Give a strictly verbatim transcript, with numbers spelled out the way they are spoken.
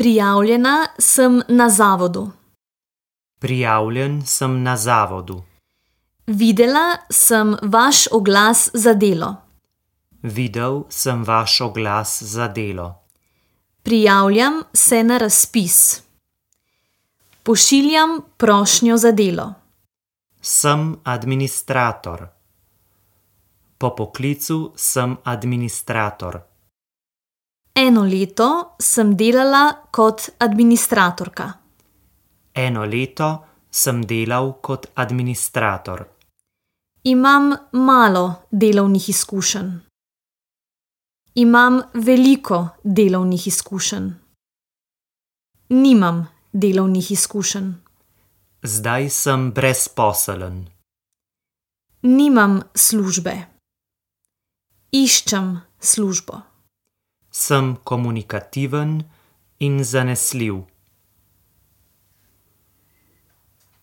Prijavljena sem na zavodu. Prijavljen sem na zavodu. Videla sem vaš oglas za delo. Videl sem vaš oglas za delo. Prijavljam se na razpis. Pošiljam prošnjo za delo. Sem administrator. Po poklicu sem administrator. Eno leto sem delala kot administratorka. Eno leto sem delal kot administrator. Imam malo delovnih izkušenj. Imam veliko delovnih izkušenj. Nimam delovnih izkušenj. Zdaj sem brezposeln. Nimam službe. Iščem službo. Sem komunikativen in zanesljiv.